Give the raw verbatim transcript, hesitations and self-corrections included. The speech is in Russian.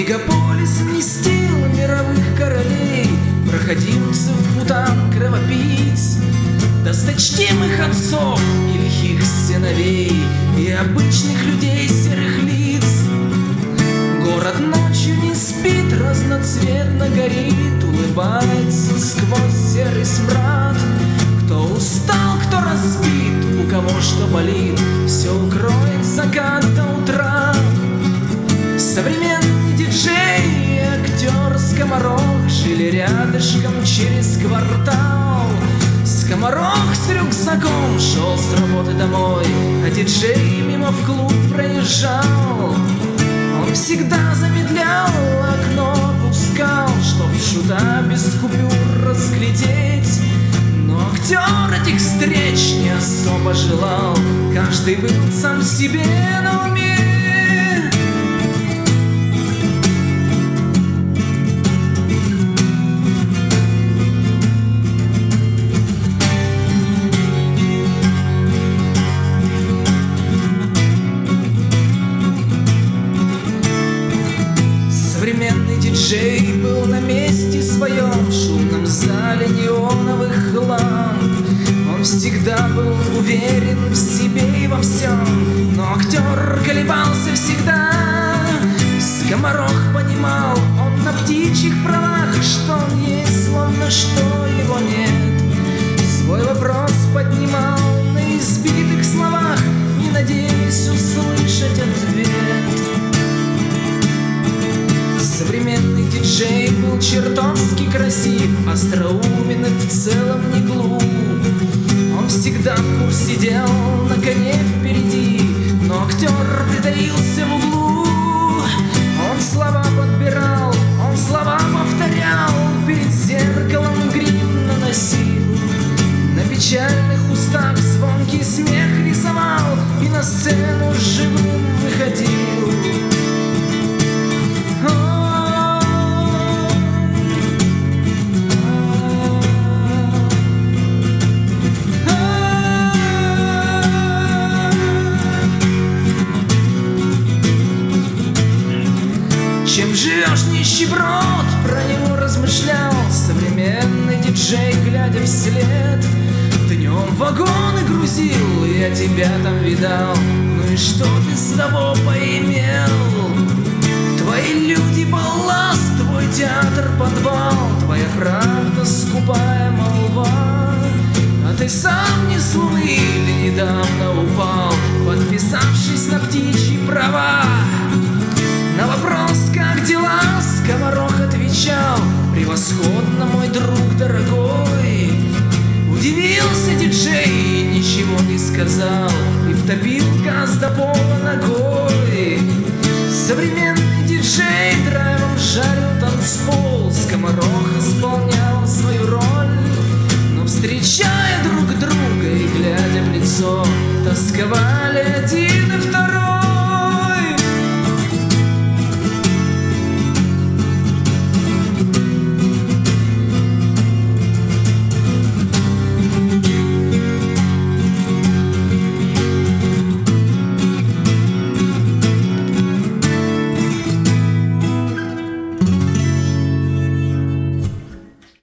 Мегаполис вместил мировых королей, проходимцев, путан, кровопийц, досточтимых отцов и лихих сыновей, и обычных людей серых лиц. Город ночью не спит, разноцветно горит, улыбается сквозь серый смрад. Кто устал, кто разбит, у кого что болит, все укроет закат до утра. Современный диджей и актер Скоморох жили рядышком через квартал. Скоморох с рюкзаком шел с работы домой, а диджей мимо в клуб проезжал. Он всегда замедлял, окно опускал, чтоб шута без купюр разглядеть. Но актер этих встреч не особо желал, каждый был сам себе на уме. Современный диджей был на месте своем, в шумном зале неоновых ламп. Он всегда был уверен в себе и во всем, но актер колебался всегда. Скоморох понимал, он на птичьих правах, что он есть, словно что его нет. Свой вопрос поднимал на избитых словах, не надеясь услышать ответ. Современный диджей был чертовски красив, остроумен и в целом не глуп. Он всегда в курсе дел, на коне впереди, но актер притаился в углу. Он слова подбирал, он слова повторял, перед зеркалом грим наносил. На печальных устах звонкий смех рисовал и на сцену живым выходил. Чем живешь, нищеброд, про него размышлял современный диджей, глядя вслед. Днем вагоны грузил, я тебя там видал, ну и что ты с того поимел? Твои люди балласт, твой театр подвал, твоя правда скупая молва. А ты сам не с луны или недавно упал, подписавшись на птичьи права. На вопрос, как дела, Скоморох отвечал: превосходно, мой друг дорогой. Удивился диджей, ничего не сказал, и втопил газ до пола ногой. Современный диджей драйвом жарил танцпол, Скоморох исполнял свою роль. Но встречая друг друга и глядя в лицо, тосковал